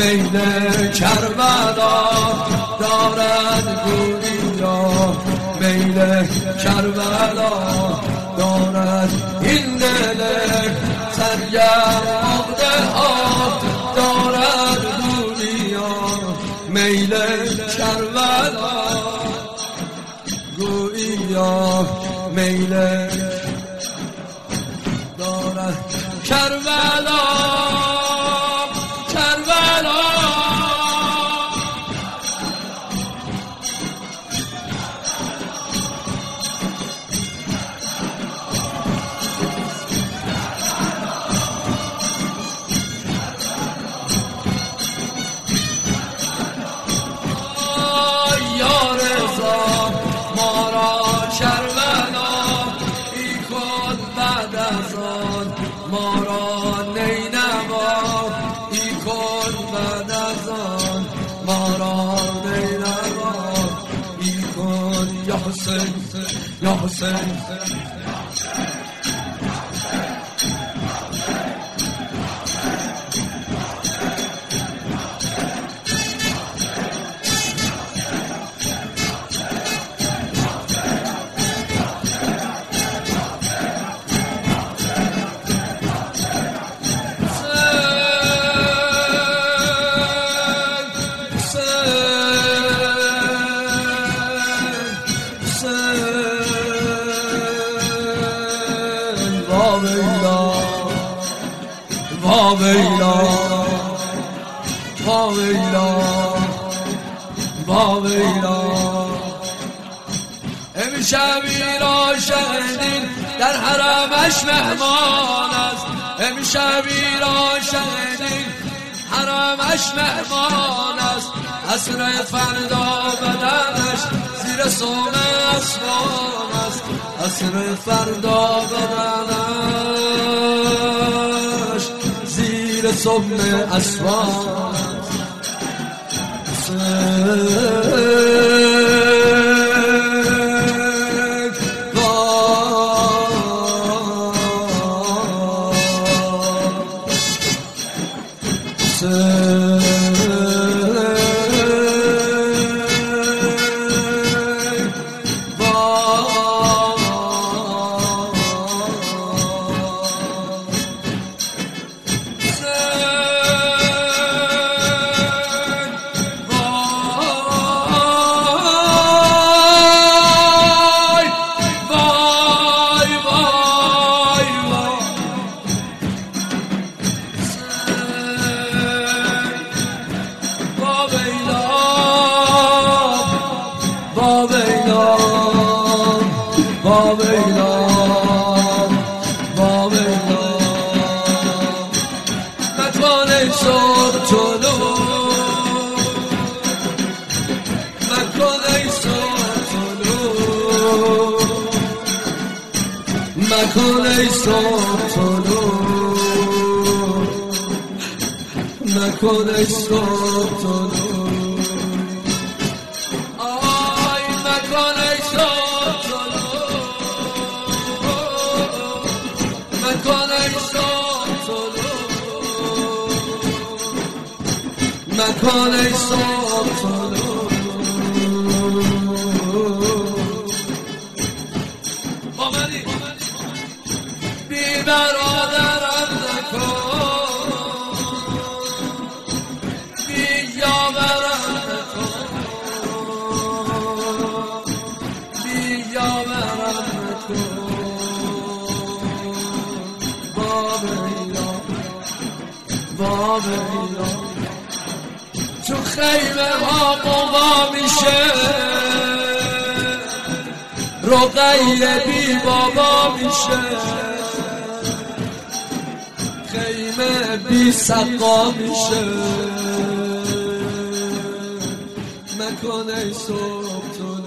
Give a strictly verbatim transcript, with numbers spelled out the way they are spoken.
میل کربلا دارد گویا، میل کربلا دارد این دل سرگرم عقده ها دارد گویا، میل کربلا گویا، میل دارد کربلا کربلا. یا رضا ما را کربلا ای کن بعد از آن، ما را نینوا ای کن بعد از آن، ما را نینوا ای کن یا حسین یا حسین. واویلا واویلا واویلا، امشب ایران شهدین در حرمش مهمان است، امشب ایران شهدین حرمش مهمان است، عصر فردا بدنش زیر سوم اسمان است، عصر فردا بدنش زیر سوم اسمان مکن ای صبح طلوع، مکن ای صبح طلوع، آی مکن ای صبح طلوع، مکن ای صبح طلوع، مکن ای صبح طلوع. بی برادرم نکن، بی یاورم نکن، بی یاورم نکن، باب ایران باب ایران تو خیمه ها قوا میشه، رقیه بی بابا میشه، خیمه بی سقا میشه، مکن ای صبح طلوع.